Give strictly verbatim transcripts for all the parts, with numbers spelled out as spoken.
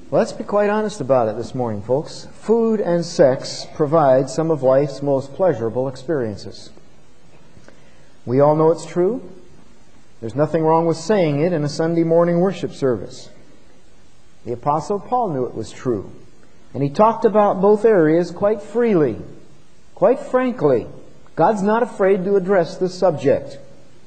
Let's be quite honest about it this morning, folks. Food and sex provide some of life's most pleasurable experiences. We all know it's true. There's nothing wrong with saying it in a Sunday morning worship service. The Apostle Paul knew it was true. And he talked about both areas quite freely, quite frankly. God's not afraid to address this subject.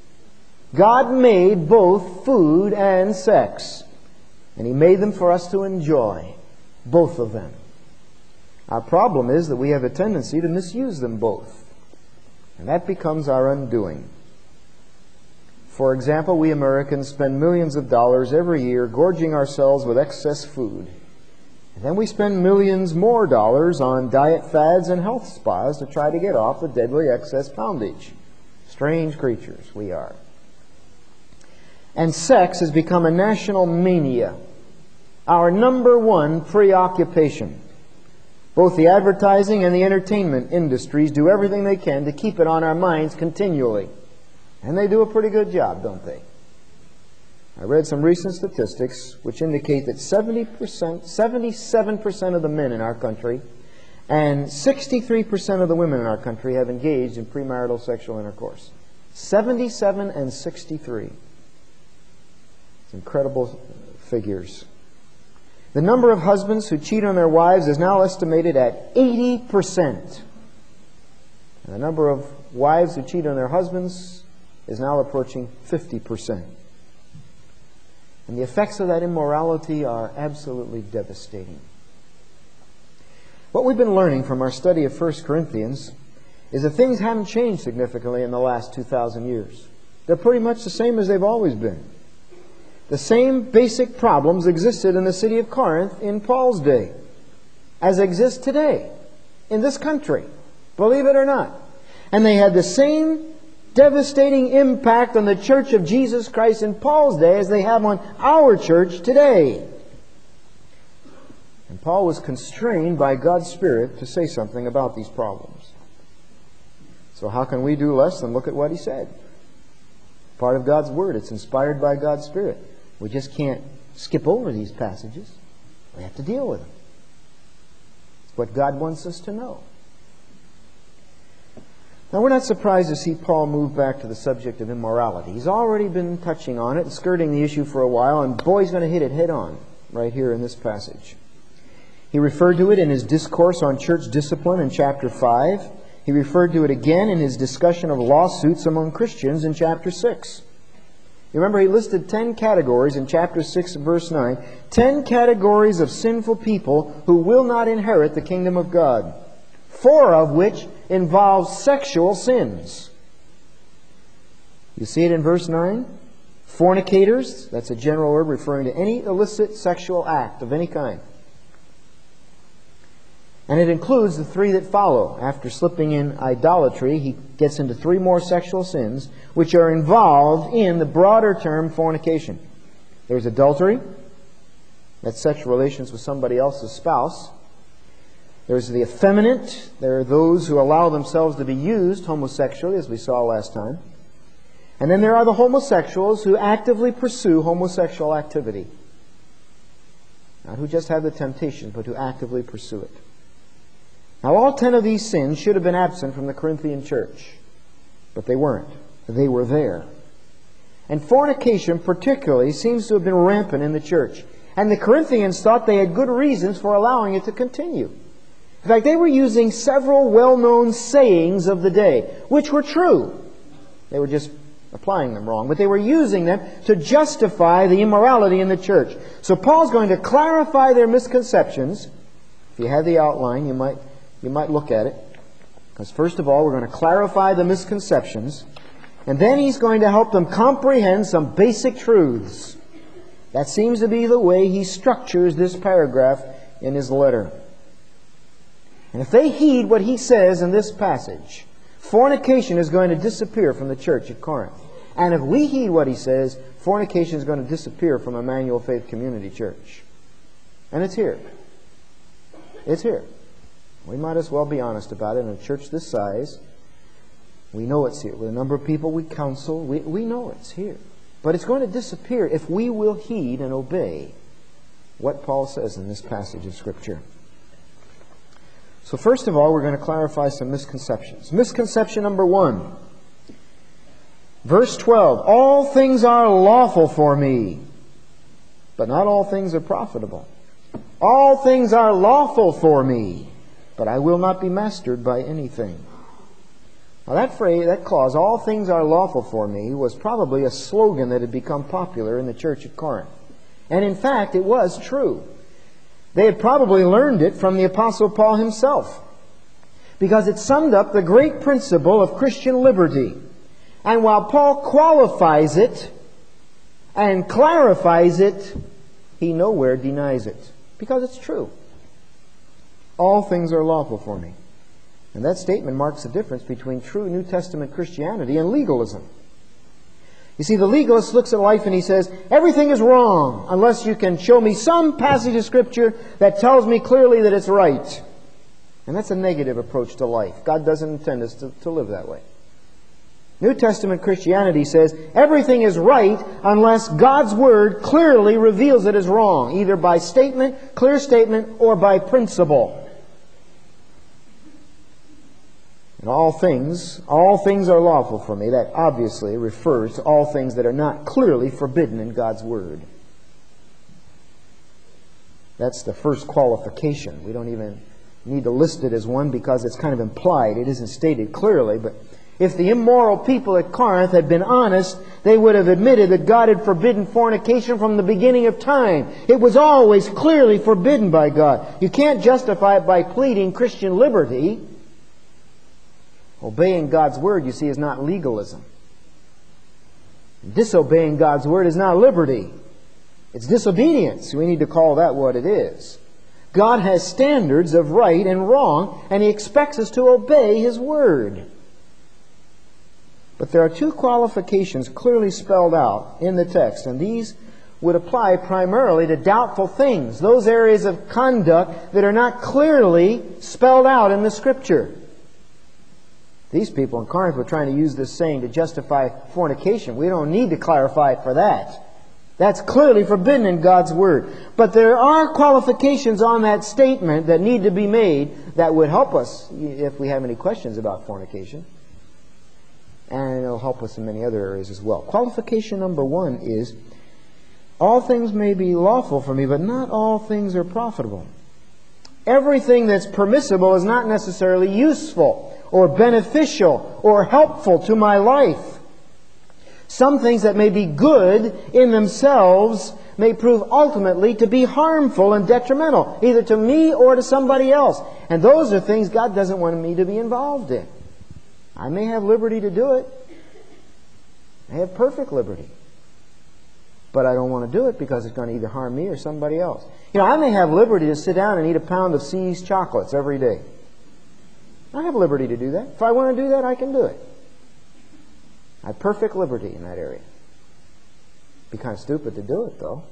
God made both food and sex. And He made them for us to enjoy, both of them. Our problem is that we have a tendency to misuse them both. And that becomes our undoing. For example, we Americans spend millions of dollars every year gorging ourselves with excess food. And then we spend millions more dollars on diet fads and health spas to try to get off the deadly excess poundage. Strange creatures we are. And sex has become a national mania, our number one preoccupation. Both the advertising and the entertainment industries do everything they can to keep it on our minds continually. And they do a pretty good job, don't they? I read some recent statistics which indicate that seventy percent, seventy-seven percent of the men in our country and sixty-three percent of the women in our country have engaged in premarital sexual intercourse. seventy-seven and sixty-three. Incredible figures. The number of husbands who cheat on their wives is now estimated at eighty percent. And the number of wives who cheat on their husbands is now approaching fifty percent. And the effects of that immorality are absolutely devastating. What we've been learning from our study of First Corinthians is that things haven't changed significantly in the last two thousand years. They're pretty much the same as they've always been. The same basic problems existed in the city of Corinth in Paul's day as exist today in this country, believe it or not. And they had the same devastating impact on the Church of Jesus Christ in Paul's day as they have on our church today. And Paul was constrained by God's Spirit to say something about these problems. So how can we do less than look at what he said? Part of God's Word. It's inspired by God's Spirit. We just can't skip over these passages. We have to deal with them. It's what God wants us to know. Now, we're not surprised to see Paul move back to the subject of immorality. He's already been touching on it and skirting the issue for a while, and boy, he's going to hit it head on right here in this passage. He referred to it in his discourse on church discipline in chapter five. He referred to it again in his discussion of lawsuits among Christians in chapter six. You remember he listed ten categories in chapter six, verse nine. Ten categories of sinful people who will not inherit the kingdom of God. Four of which involve sexual sins. You see it in verse nine? Fornicators, that's a general word referring to any illicit sexual act of any kind. And it includes the three that follow. After slipping in idolatry, he gets into three more sexual sins, which are involved in the broader term fornication. There's adultery. That's sexual relations with somebody else's spouse. There's the effeminate. There are those who allow themselves to be used homosexually, as we saw last time. And then there are the homosexuals who actively pursue homosexual activity. Not who just have the temptation, but who actively pursue it. Now, all ten of these sins should have been absent from the Corinthian church, but they weren't. They were there. And fornication particularly seems to have been rampant in the church. And the Corinthians thought they had good reasons for allowing it to continue. In fact, they were using several well-known sayings of the day, which were true. They were just applying them wrong, but they were using them to justify the immorality in the church. So Paul's going to clarify their misconceptions. If you had the outline, you might... You might look at it. Because first of all, we're going to clarify the misconceptions. And then he's going to help them comprehend some basic truths. That seems to be the way he structures this paragraph in his letter. And if they heed what he says in this passage, fornication is going to disappear from the church at Corinth. And if we heed what he says, fornication is going to disappear from Emmanuel Faith Community Church. And it's here. It's here. We might as well be honest about it. In a church this size, we know it's here. With a number of people we counsel, we, we know it's here. But it's going to disappear if we will heed and obey what Paul says in this passage of Scripture. So first of all, we're going to clarify some misconceptions. Misconception number one. Verse twelve, all things are lawful for me, but not all things are profitable. All things are lawful for me, but I will not be mastered by anything. Now that phrase, that clause, all things are lawful for me, was probably a slogan that had become popular in the church at Corinth. And in fact, it was true. They had probably learned it from the Apostle Paul himself, because it summed up the great principle of Christian liberty. And while Paul qualifies it and clarifies it, he nowhere denies it, because it's true. All things are lawful for me. And that statement marks the difference between true New Testament Christianity and legalism. You see, the legalist looks at life and he says, everything is wrong unless you can show me some passage of Scripture that tells me clearly that it's right. And that's a negative approach to life. God doesn't intend us to, to live that way. New Testament Christianity says everything is right unless God's Word clearly reveals it is wrong, either by statement, clear statement, or by principle. And all things, all things are lawful for me. That obviously refers to all things that are not clearly forbidden in God's Word. That's the first qualification. We don't even need to list it as one because it's kind of implied. It isn't stated clearly. But if the immoral people at Corinth had been honest, they would have admitted that God had forbidden fornication from the beginning of time. It was always clearly forbidden by God. You can't justify it by pleading Christian liberty. Obeying God's Word, you see, is not legalism. Disobeying God's Word is not liberty. It's disobedience. We need to call that what it is. God has standards of right and wrong, and He expects us to obey His Word. But there are two qualifications clearly spelled out in the text, and these would apply primarily to doubtful things, those areas of conduct that are not clearly spelled out in the Scripture. These people in Corinth were trying to use this saying to justify fornication. We don't need to clarify it for that. That's clearly forbidden in God's Word. But there are qualifications on that statement that need to be made that would help us if we have any questions about fornication. And it'll help us in many other areas as well. Qualification number one is, all things may be lawful for me, but not all things are profitable. Everything that's permissible is not necessarily useful or beneficial or helpful to my life. Some things that may be good in themselves may prove ultimately to be harmful and detrimental, either to me or to somebody else. And those are things God doesn't want me to be involved in. I may have liberty to do it. I have perfect liberty. But I don't want to do it because it's going to either harm me or somebody else. You know, I may have liberty to sit down and eat a pound of C's chocolates every day. I have liberty to do that. If I want to do that, I can do it. I have perfect liberty in that area. It'd be kind of stupid to do it, though.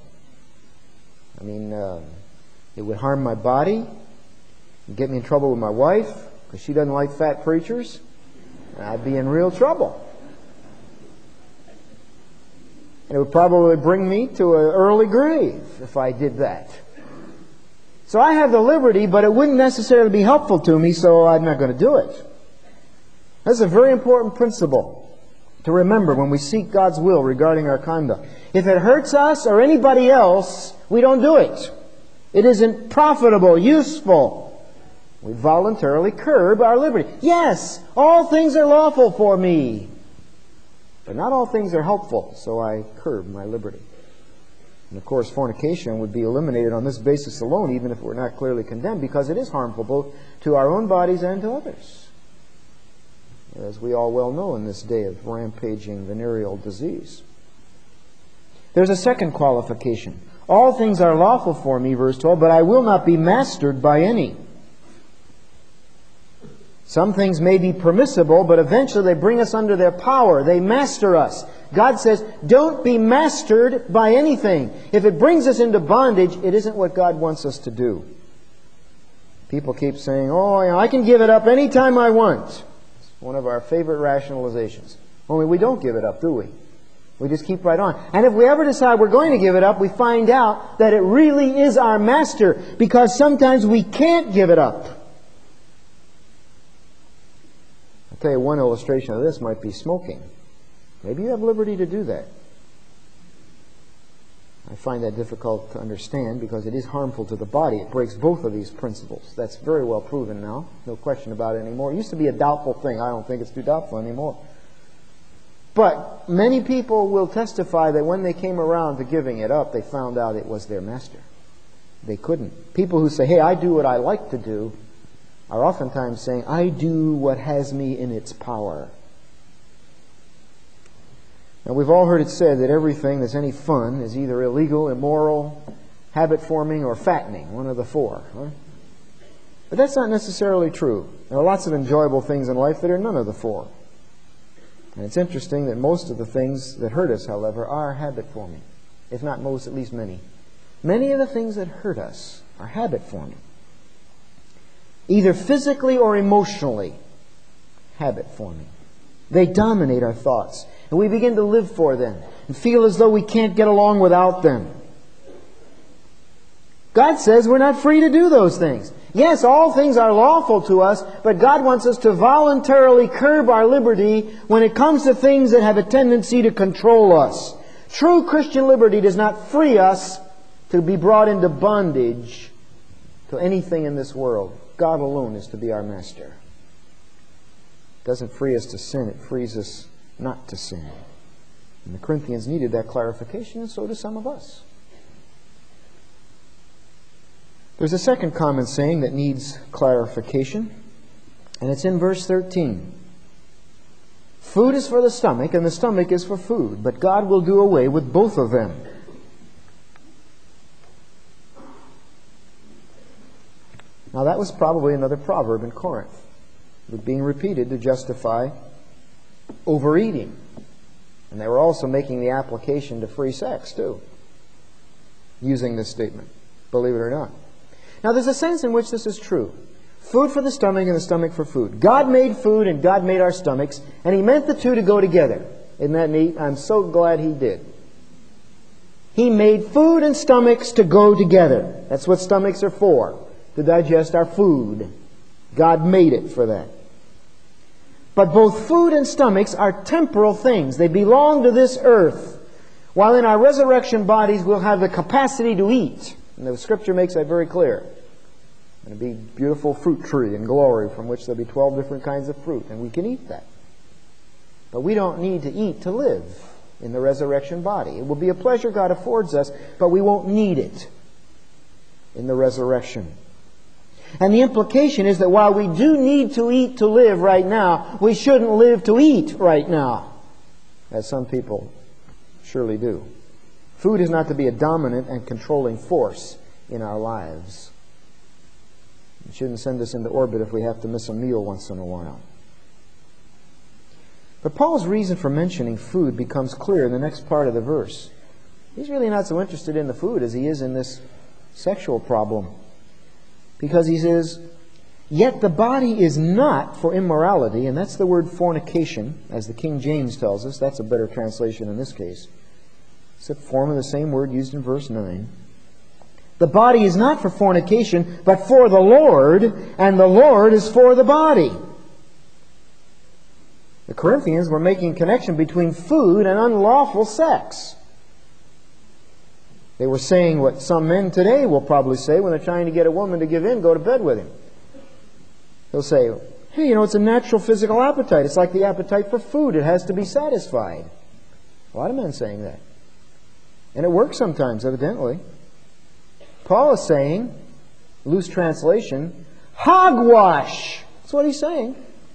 I mean, uh, it would harm my body, and get me in trouble with my wife, because she doesn't like fat preachers, and I'd be in real trouble. And it would probably bring me to an early grave if I did that. So I have the liberty, but it wouldn't necessarily be helpful to me, so I'm not going to do it. That's a very important principle to remember when we seek God's will regarding our conduct. If it hurts us or anybody else, we don't do it. It isn't profitable, useful. We voluntarily curb our liberty. Yes, all things are lawful for me, but not all things are helpful, so I curb my liberty. And of course, fornication would be eliminated on this basis alone, even if we're not clearly condemned, because it is harmful both to our own bodies and to others, as we all well know in this day of rampaging venereal disease. There's a second qualification. All things are lawful for me, verse twelve, but I will not be mastered by any. Some things may be permissible, but eventually they bring us under their power. They master us. God says, don't be mastered by anything. If it brings us into bondage, it isn't what God wants us to do. People keep saying, oh, I can give it up anytime I want. It's one of our favorite rationalizations. Only we don't give it up, do we? We just keep right on. And if we ever decide we're going to give it up, we find out that it really is our master, because sometimes we can't give it up. I'll tell you, one illustration of this might be smoking. Maybe you have liberty to do that. I find that difficult to understand because it is harmful to the body. It breaks both of these principles. That's very well proven now. No question about it anymore. It used to be a doubtful thing. I don't think it's too doubtful anymore. But many people will testify that when they came around to giving it up, they found out it was their master. They couldn't. People who say, hey, I do what I like to do, are oftentimes saying, I do what has me in its power. Now, we've all heard it said that everything that's any fun is either illegal, immoral, habit-forming, or fattening, one of the four. Huh? But that's not necessarily true. There are lots of enjoyable things in life that are none of the four. And it's interesting that most of the things that hurt us, however, are habit-forming. If not most, at least many. Many of the things that hurt us are habit-forming. Either physically or emotionally habit-forming. They dominate our thoughts. And we begin to live for them and feel as though we can't get along without them. God says we're not free to do those things. Yes, all things are lawful to us, but God wants us to voluntarily curb our liberty when it comes to things that have a tendency to control us. True Christian liberty does not free us to be brought into bondage to anything in this world. God alone is to be our master. It doesn't free us to sin, it frees us not to sin. And the Corinthians needed that clarification, and so do some of us. There's a second common saying that needs clarification, and it's in verse thirteen. Food is for the stomach, and the stomach is for food, but God will do away with both of them. Now that was probably another proverb in Corinth, being repeated to justify overeating. And they were also making the application to free sex, too, using this statement, believe it or not. Now, there's a sense in which this is true. Food for the stomach and the stomach for food. God made food and God made our stomachs, and He meant the two to go together. Isn't that neat? I'm so glad He did. He made food and stomachs to go together. That's what stomachs are for, to digest our food. God made it for that. But both food and stomachs are temporal things. They belong to this earth. While in our resurrection bodies we'll have the capacity to eat. And the Scripture makes that very clear. It'll be a beautiful fruit tree in glory from which there'll be twelve different kinds of fruit. And we can eat that. But we don't need to eat to live in the resurrection body. It will be a pleasure God affords us, but we won't need it in the resurrection. And the implication is that while we do need to eat to live right now, we shouldn't live to eat right now, as some people surely do. Food is not to be a dominant and controlling force in our lives. It shouldn't send us into orbit if we have to miss a meal once in a while. But Paul's reason for mentioning food becomes clear in the next part of the verse. He's really not so interested in the food as he is in this sexual problem. Because he says, yet the body is not for immorality, and that's the word fornication, as the King James tells us. That's a better translation in this case. It's a form of the same word used in verse nine. The body is not for fornication, but for the Lord, and the Lord is for the body. The Corinthians were making a connection between food and unlawful sex. They were saying what some men today will probably say when they're trying to get a woman to give in, go to bed with him. They'll say, hey, you know, it's a natural physical appetite. It's like the appetite for food. It has to be satisfied. A lot of men saying that. And it works sometimes, evidently. Paul is saying, loose translation, hogwash. That's what he's saying.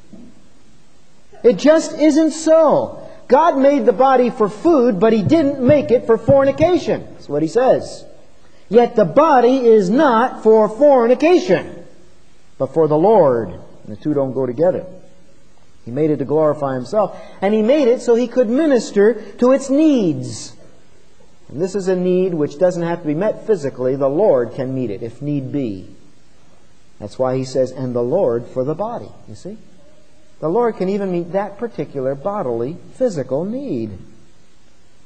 It just isn't so. God made the body for food, but He didn't make it for fornication. That's what he says. Yet the body is not for fornication, but for the Lord. And the two don't go together. He made it to glorify Himself, and He made it so He could minister to its needs. And this is a need which doesn't have to be met physically. The Lord can meet it if need be. That's why He says, and the Lord for the body. You see? The Lord can even meet that particular bodily, physical need.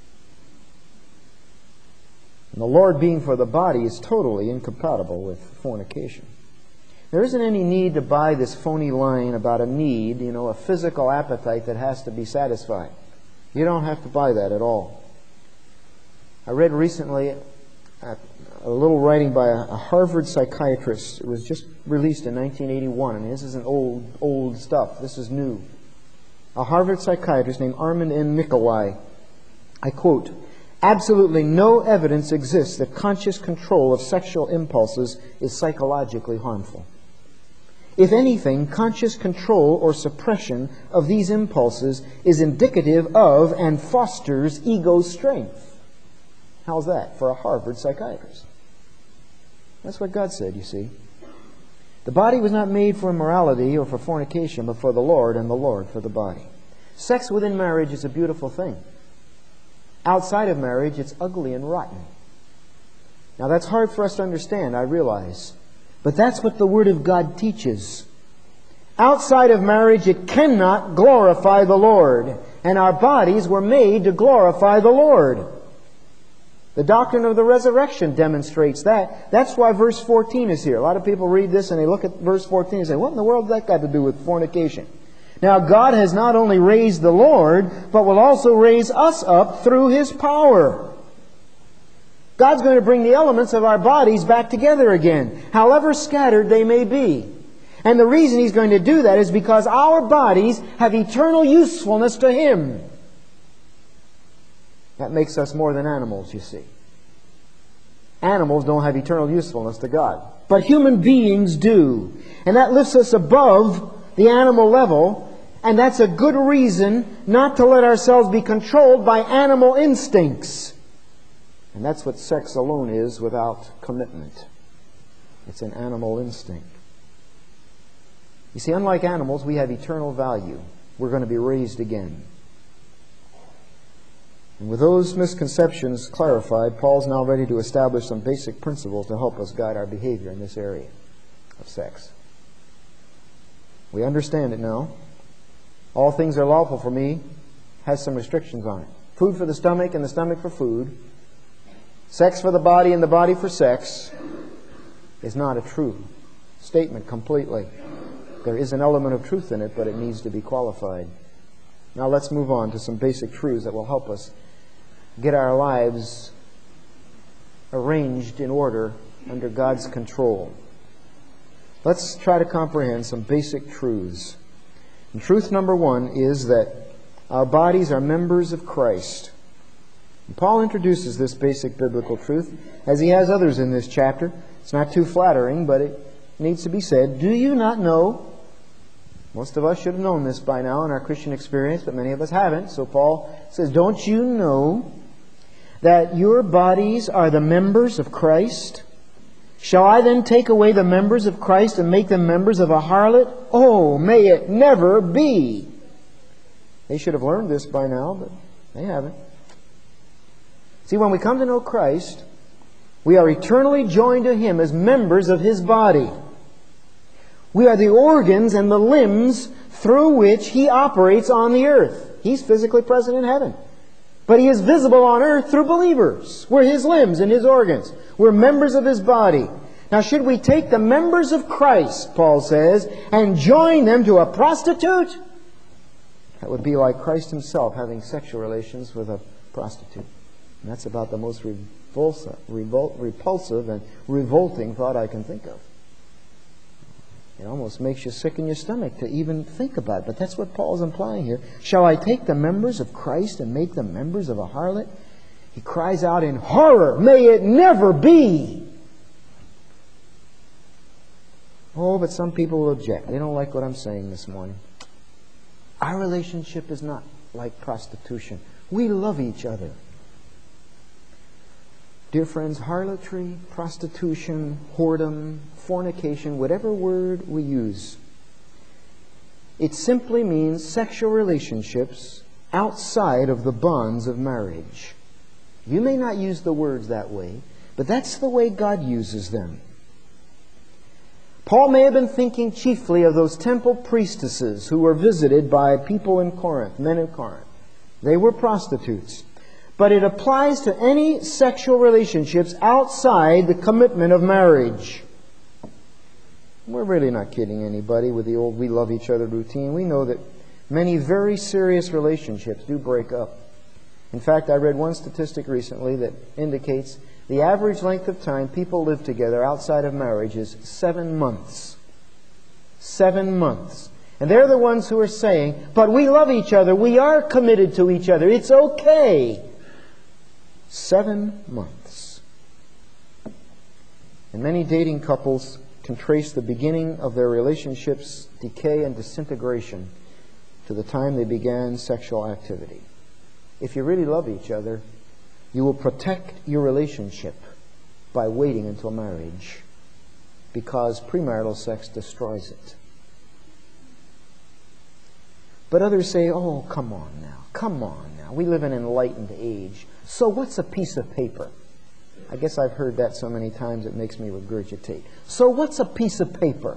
And the Lord being for the body is totally incompatible with fornication. There isn't any need to buy this phony line about a need, you know, a physical appetite that has to be satisfied. You don't have to buy that at all. I read recently a, a little writing by a, a Harvard psychiatrist. It was just released in nineteen eighty-one. I mean, this isn't old, old stuff. This is new. A Harvard psychiatrist named Armand N. Nikolai. I quote, "Absolutely no evidence exists that conscious control of sexual impulses is psychologically harmful. If anything, conscious control or suppression of these impulses is indicative of and fosters ego strength." How's that for a Harvard psychiatrist? That's what God said, you see. The body was not made for immorality or for fornication, but for the Lord, and the Lord for the body. Sex within marriage is a beautiful thing. Outside of marriage, it's ugly and rotten. Now, that's hard for us to understand, I realize. But that's what the Word of God teaches. Outside of marriage, it cannot glorify the Lord. And our bodies were made to glorify the Lord. The doctrine of the resurrection demonstrates that. That's why verse fourteen is here. A lot of people read this and they look at verse fourteen and say, what in the world has that got to do with fornication? Now, God has not only raised the Lord, but will also raise us up through His power. God's going to bring the elements of our bodies back together again, however scattered they may be. And the reason He's going to do that is because our bodies have eternal usefulness to Him. That makes us more than animals, you see. Animals don't have eternal usefulness to God, but human beings do. And that lifts us above the animal level, and that's a good reason not to let ourselves be controlled by animal instincts. And that's what sex alone is without commitment. It's an animal instinct. You see, unlike animals, we have eternal value. We're going to be raised again. And with those misconceptions clarified, Paul's now ready to establish some basic principles to help us guide our behavior in this area of sex. We understand it now. All things are lawful for me has some restrictions on it. Food for the stomach and the stomach for food. Sex for the body and the body for sex is not a true statement completely. There is an element of truth in it, but it needs to be qualified. Now let's move on to some basic truths that will help us get our lives arranged in order under God's control. Let's try to comprehend some basic truths. And truth number one is that our bodies are members of Christ. And Paul introduces this basic biblical truth, as he has others in this chapter. It's not too flattering, but it needs to be said. Do you not know? Most of us should have known this by now in our Christian experience, but many of us haven't. So Paul says, don't you know that your bodies are the members of Christ? Shall I then take away the members of Christ and make them members of a harlot? Oh, may it never be. They should have learned this by now, but they haven't. See, when we come to know Christ, we are eternally joined to Him as members of His body. We are the organs and the limbs through which He operates on the earth. He's physically present in heaven, but He is visible on earth through believers. We're His limbs and His organs. We're members of His body. Now, should we take the members of Christ, Paul says, and join them to a prostitute? That would be like Christ Himself having sexual relations with a prostitute. And that's about the most revulsive, revol- repulsive and revolting thought I can think of. It almost makes you sick in your stomach to even think about it. But that's what Paul's implying here. Shall I take the members of Christ and make them members of a harlot? He cries out in horror, may it never be! Oh, but some people will object. They don't like what I'm saying this morning. Our relationship is not like prostitution. We love each other. Dear friends, harlotry, prostitution, whoredom, fornication, whatever word we use, it simply means sexual relationships outside of the bonds of marriage. You may not use the words that way, but that's the way God uses them. Paul may have been thinking chiefly of those temple priestesses who were visited by people in Corinth, men in Corinth. They were prostitutes. but it applies to any sexual relationships outside the commitment of marriage. We're really not kidding anybody with the old we love each other routine. We know that many very serious relationships do break up. In fact, I read one statistic recently that indicates the average length of time people live together outside of marriage is seven months. Seven months. And they're the ones who are saying, but we love each other. We are committed to each other. It's okay. Seven months. And many dating couples can trace the beginning of their relationship's decay and disintegration to the time they began sexual activity. If you really love each other, you will protect your relationship by waiting until marriage, because premarital sex destroys it. But others say, oh, come on now, come on now. We live in an enlightened age. So what's a piece of paper? I guess I've heard that so many times it makes me regurgitate. So what's a piece of paper?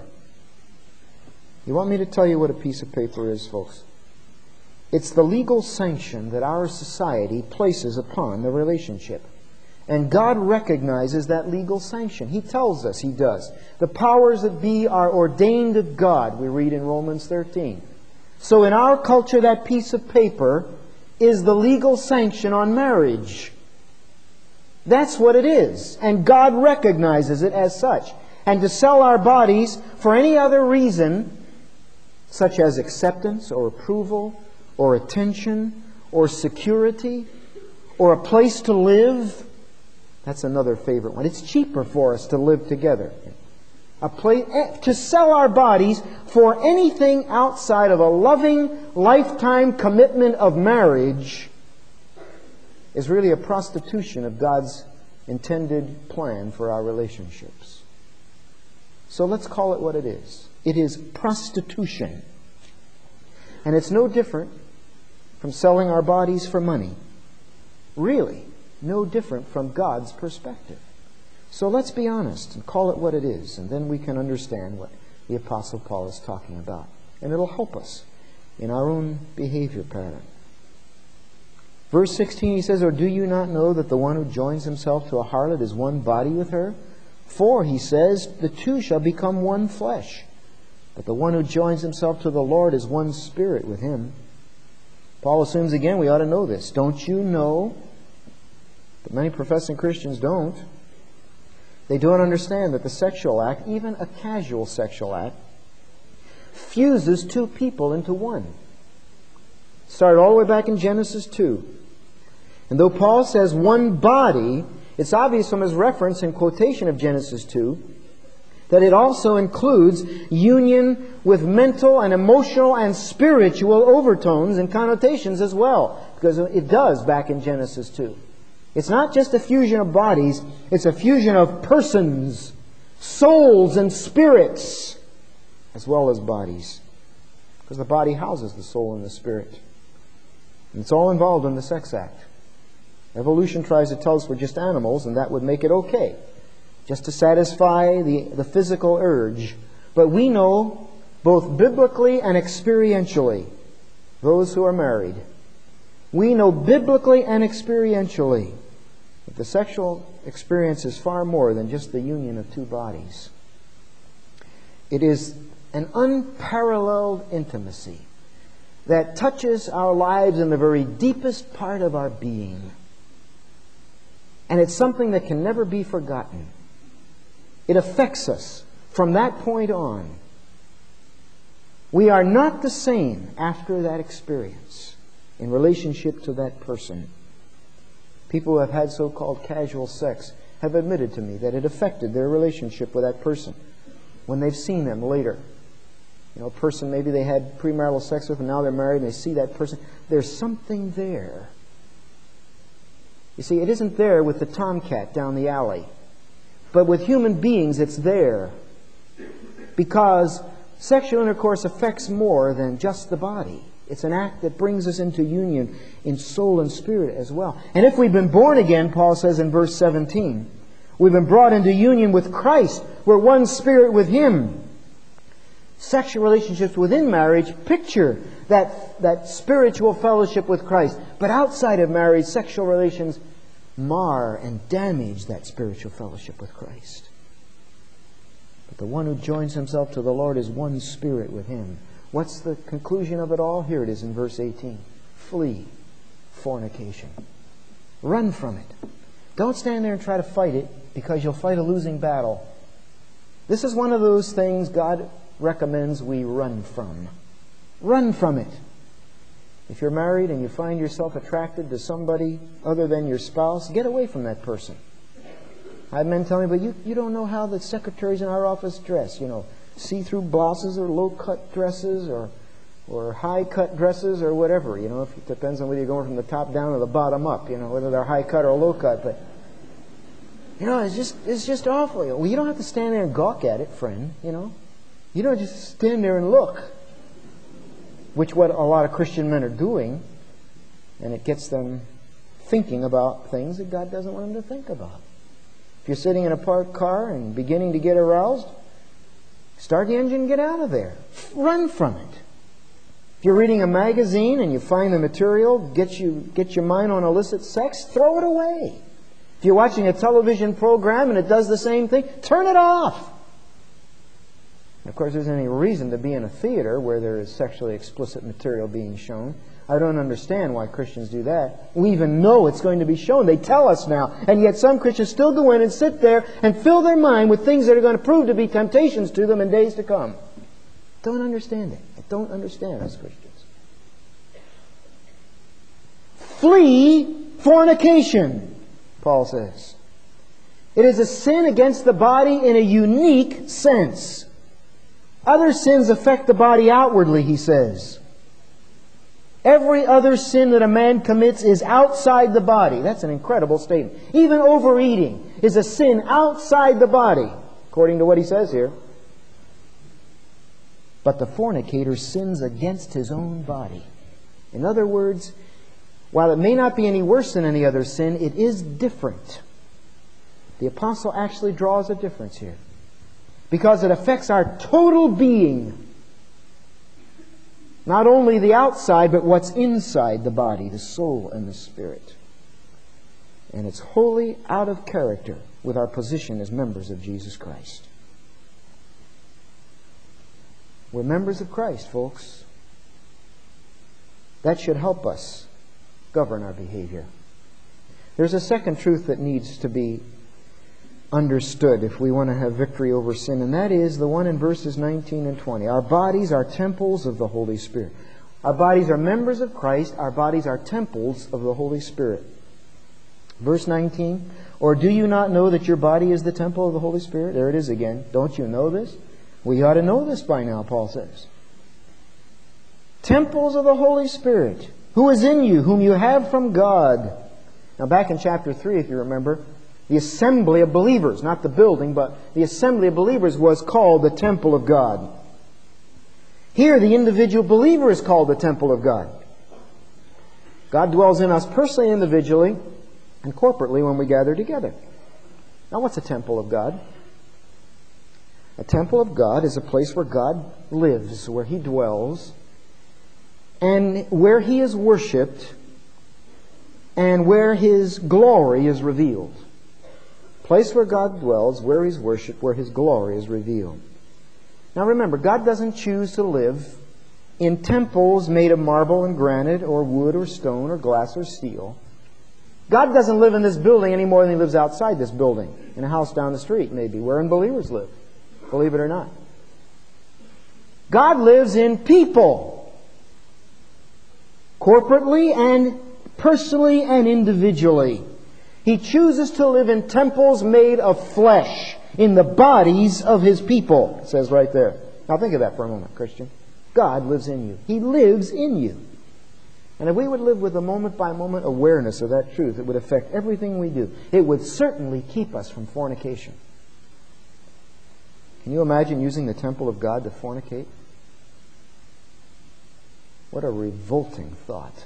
You want me to tell you what a piece of paper is, folks? It's the legal sanction that our society places upon the relationship. And God recognizes that legal sanction. He tells us He does. The powers that be are ordained of God, we read in Romans thirteen. So in our culture, that piece of paper is the legal sanction on marriage. That's what it is. And God recognizes it as such. And to sell our bodies for any other reason, such as acceptance or approval or attention or security or a place to live, that's another favorite one. It's cheaper for us to live together. A place, to sell our bodies for anything outside of a loving lifetime commitment of marriage is really a prostitution of God's intended plan for our relationships. So let's call it what it is. It is prostitution. And it's no different from selling our bodies for money. Really, no different from God's perspective. So let's be honest and call it what it is, and then we can understand what the Apostle Paul is talking about. And it'll help us in our own behavior pattern. Verse sixteen, he says, or do you not know that the one who joins himself to a harlot is one body with her? For, he says, the two shall become one flesh. But the one who joins himself to the Lord is one spirit with Him. Paul assumes again we ought to know this. Don't you know? But many professing Christians don't. They don't understand that the sexual act, even a casual sexual act, fuses two people into one. Started all the way back in Genesis two. And though Paul says one body, it's obvious from his reference and quotation of Genesis two that it also includes union with mental and emotional and spiritual overtones and connotations as well. Because it does back in Genesis two. It's not just a fusion of bodies, it's a fusion of persons, souls and spirits, as well as bodies. Because the body houses the soul and the spirit. And it's all involved in the sex act. Evolution tries to tell us we're just animals, and that would make it okay, just to satisfy the, the physical urge. But we know, both biblically and experientially, those who are married, we know biblically and experientially that the sexual experience is far more than just the union of two bodies. It is an unparalleled intimacy that touches our lives in the very deepest part of our being. And it's something that can never be forgotten. It affects us from that point on. We are not the same after that experience in relationship to that person. People who have had so-called casual sex have admitted to me that it affected their relationship with that person when they've seen them later. You know, a person maybe they had premarital sex with and now they're married and they see that person. There's something there. You see, it isn't there with the tomcat down the alley. But with human beings, it's there. Because sexual intercourse affects more than just the body. It's an act that brings us into union in soul and spirit as well. And if we've been born again, Paul says in verse seventeen, we've been brought into union with Christ. We're one spirit with Him. Sexual relationships within marriage picture that, that spiritual fellowship with Christ. But outside of marriage, sexual relations mar and damage that spiritual fellowship with Christ. But the one who joins himself to the Lord is one spirit with Him. What's the conclusion of it all? Here it is in verse eighteen. Flee fornication. Run from it. Don't stand there and try to fight it, because you'll fight a losing battle. This is one of those things God recommends we run from. Run from it. If you're married and you find yourself attracted to somebody other than your spouse, get away from that person. I have men tell me, but you, you don't know how the secretaries in our office dress. You know, see-through blouses or low-cut dresses or or high-cut dresses or whatever. You know, it depends on whether you're going from the top down or the bottom up, you know, whether they're high-cut or low-cut. But, you know, it's just it's just awful. Well, you don't have to stand there and gawk at it, friend, you know. You don't just stand there and look, which what a lot of Christian men are doing, and it gets them thinking about things that God doesn't want them to think about. If you're sitting in a parked car and beginning to get aroused, start the engine and get out of there. Run from it. If you're reading a magazine and you find the material gets you get your mind on illicit sex, throw it away. If you're watching a television program and it does the same thing, turn it off. Of course, there isn't any reason to be in a theater where there is sexually explicit material being shown. I don't understand why Christians do that. We even know it's going to be shown. They tell us now. And yet some Christians still go in and sit there and fill their mind with things that are going to prove to be temptations to them in days to come. Don't understand it. I don't understand us Christians. Flee fornication, Paul says. It is a sin against the body in a unique sense. Other sins affect the body outwardly, he says. Every other sin that a man commits is outside the body. That's an incredible statement. Even overeating is a sin outside the body, according to what he says here. But the fornicator sins against his own body. In other words, while it may not be any worse than any other sin, it is different. The apostle actually draws a difference here, because it affects our total being. Not only the outside, but what's inside the body, the soul and the spirit. And it's wholly out of character with our position as members of Jesus Christ. We're members of Christ, folks. That should help us govern our behavior. There's a second truth that needs to be understood if we want to have victory over sin, and that is the one in verses nineteen and twenty. Our bodies are temples of the Holy Spirit. Our bodies are members of Christ. Our bodies are temples of the Holy Spirit. Verse nineteen, or do you not know that your body is the temple of the Holy Spirit? There it is again. Don't you know this? We ought to know this by now, Paul says. Temples of the Holy Spirit, who is in you, whom you have from God. Now back in chapter three, if you remember, the assembly of believers, not the building, but the assembly of believers was called the temple of God. Here, the individual believer is called the temple of God. God dwells in us personally, individually, and corporately when we gather together. Now, what's a temple of God? A temple of God is a place where God lives, where He dwells, and where He is worshipped, and where His glory is revealed. Place where God dwells, where He's worshipped, where His glory is revealed. Now remember, God doesn't choose to live in temples made of marble and granite or wood or stone or glass or steel. God doesn't live in this building any more than He lives outside this building, in a house down the street maybe, where unbelievers live, believe it or not. God lives in people, corporately and personally and individually. He chooses to live in temples made of flesh, in the bodies of His people. It says right there. Now think of that for a moment, Christian. God lives in you. He lives in you. And if we would live with a moment-by-moment awareness of that truth, it would affect everything we do. It would certainly keep us from fornication. Can you imagine using the temple of God to fornicate? What a revolting thought.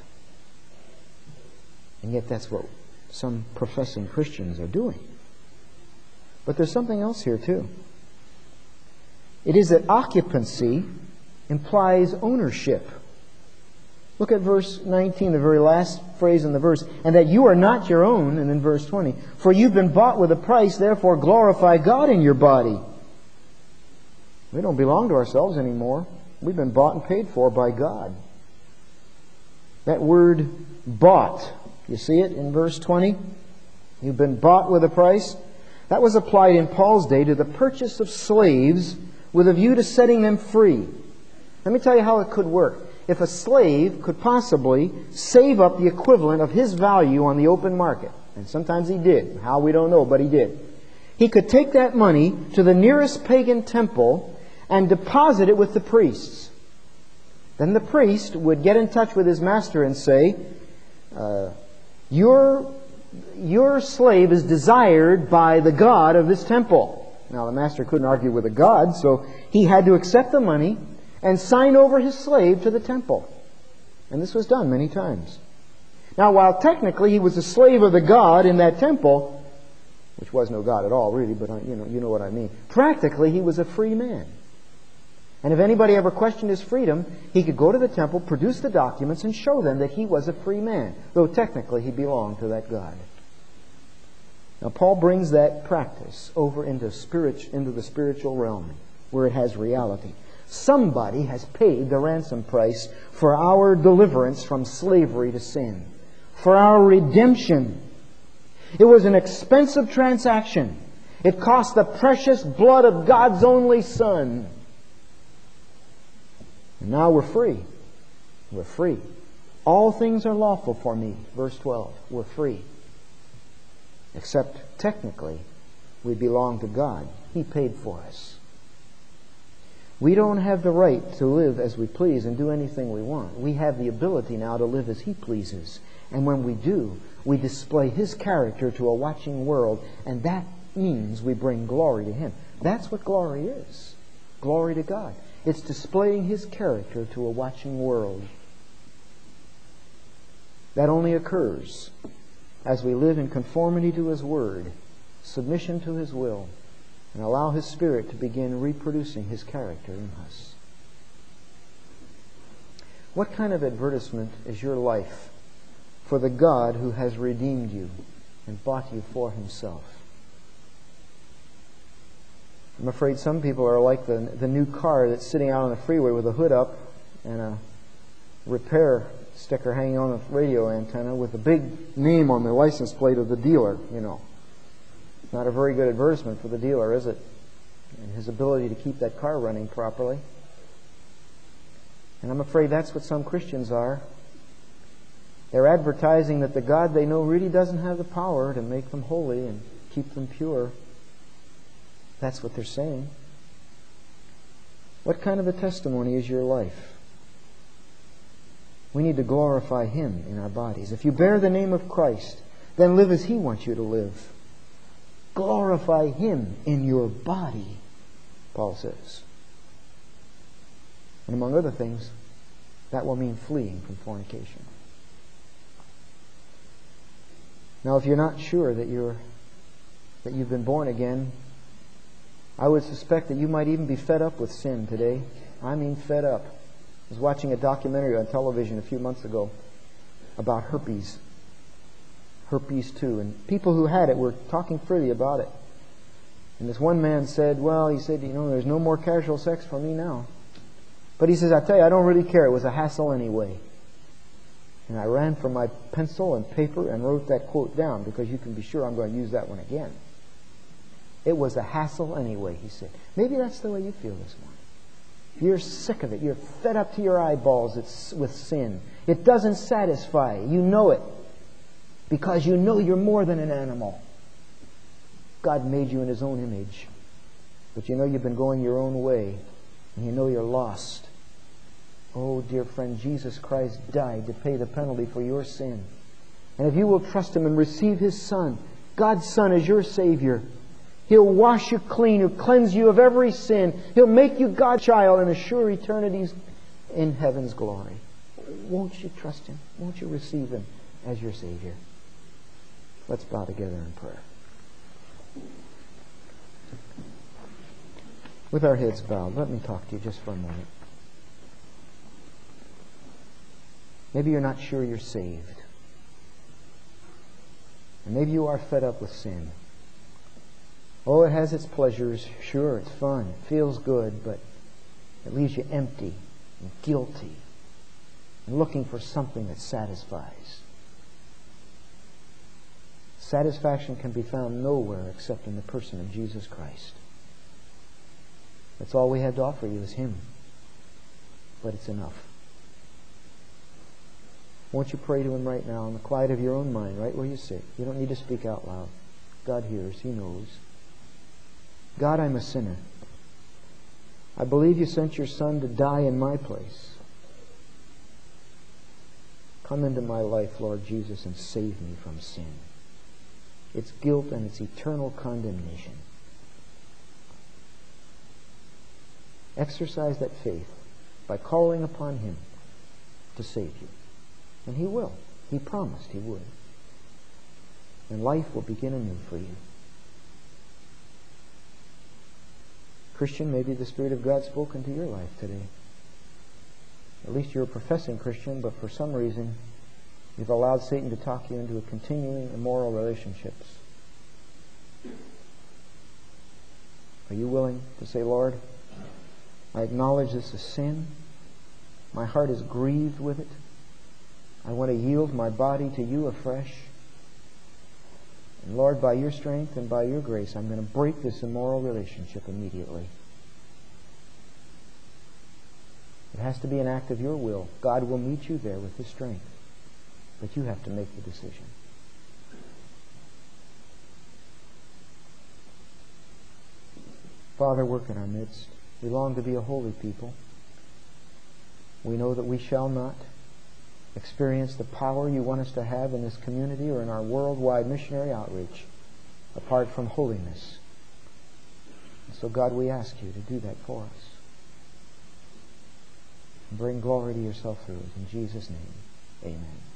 And yet that's what some professing Christians are doing. But there's something else here too. It is that occupancy implies ownership. Look at verse nineteen, the very last phrase in the verse. And that you are not your own, and then verse twenty. For you've been bought with a price, therefore glorify God in your body. We don't belong to ourselves anymore. We've been bought and paid for by God. That word bought, you see it in verse twenty? You've been bought with a price. That was applied in Paul's day to the purchase of slaves with a view to setting them free. Let me tell you how it could work. If a slave could possibly save up the equivalent of his value on the open market, and sometimes he did, how we don't know, but he did, he could take that money to the nearest pagan temple and deposit it with the priests. Then the priest would get in touch with his master and say, uh, your, your slave is desired by the god of this temple. Now the master couldn't argue with the god, so he had to accept the money and sign over his slave to the temple. And this was done many times. Now, while technically he was a slave of the god in that temple, which was no god at all, really, but you know, you know what I mean. Practically, he was a free man. And if anybody ever questioned his freedom, he could go to the temple, produce the documents, and show them that he was a free man, though technically he belonged to that god. Now, Paul brings that practice over into, spirit, into the spiritual realm, where it has reality. Somebody has paid the ransom price for our deliverance from slavery to sin, for our redemption. It was an expensive transaction. It cost the precious blood of God's only Son. And now we're free. We're free. All things are lawful for me. Verse twelve. We're free. Except technically, we belong to God. He paid for us. We don't have the right to live as we please and do anything we want. We have the ability now to live as He pleases. And when we do, we display His character to a watching world, and that means we bring glory to Him. That's what glory is. Glory to God. It's displaying His character to a watching world. That only occurs as we live in conformity to His Word, submission to His will, and allow His Spirit to begin reproducing His character in us. What kind of advertisement is your life for the God who has redeemed you and bought you for Himself? I'm afraid some people are like the, the new car that's sitting out on the freeway with a hood up and a repair sticker hanging on the radio antenna with a big name on the license plate of the dealer, you know. Not a very good advertisement for the dealer, is it? And his ability to keep that car running properly. And I'm afraid that's what some Christians are. They're advertising that the God they know really doesn't have the power to make them holy and keep them pure. That's what they're saying. What kind of a testimony is your life? We need to glorify Him in our bodies. If you bear the name of Christ, then live as He wants you to live. Glorify Him in your body, Paul says. And among other things, that will mean fleeing from fornication. Now, if you're not sure that you're that you've been born again, I would suspect that you might even be fed up with sin today. I mean fed up. I was watching a documentary on television a few months ago about herpes. Herpes two. And people who had it were talking freely about it. And this one man said, well, he said, you know, there's no more casual sex for me now. But he says, I tell you, I don't really care. It was a hassle anyway. And I ran for my pencil and paper and wrote that quote down because you can be sure I'm going to use that one again. It was a hassle anyway, he said. Maybe that's the way you feel this morning. You're sick of it. You're fed up to your eyeballs it's with sin. It doesn't satisfy. You know it. Because you know you're more than an animal. God made you in His own image. But you know you've been going your own way. And you know you're lost. Oh, dear friend, Jesus Christ died to pay the penalty for your sin. And if you will trust Him and receive His Son, God's Son as your Savior, He'll wash you clean. He'll cleanse you of every sin. He'll make you God's child and assure eternities in heaven's glory. Won't you trust Him? Won't you receive Him as your Savior? Let's bow together in prayer. With our heads bowed, let me talk to you just for a moment. Maybe you're not sure you're saved. And maybe you are fed up with sin. Oh, it has its pleasures. Sure, it's fun. It feels good, but it leaves you empty and guilty and looking for something that satisfies. Satisfaction can be found nowhere except in the person of Jesus Christ. That's all we have to offer you is Him. But it's enough. Won't you pray to Him right now in the quiet of your own mind, right where you sit? You don't need to speak out loud. God hears. He knows. God, I'm a sinner. I believe You sent Your Son to die in my place. Come into my life, Lord Jesus, and save me from sin. Its guilt and its eternal condemnation. Exercise that faith by calling upon Him to save you. And He will. He promised He would. And life will begin anew for you. Christian, maybe the Spirit of God spoke into your life today. At least you're a professing Christian, but for some reason you've allowed Satan to talk you into a continuing immoral relationships. Are you willing to say, Lord, I acknowledge this is sin. My heart is grieved with it. I want to yield my body to You afresh. And Lord, by Your strength and by Your grace, I'm going to break this immoral relationship immediately. It has to be an act of Your will. God will meet you there with His strength. But you have to make the decision. Father, work in our midst. We long to be a holy people. We know that we shall not experience the power You want us to have in this community or in our worldwide missionary outreach apart from holiness. And so, God, we ask You to do that for us. And bring glory to Yourself through it. In Jesus' name, amen.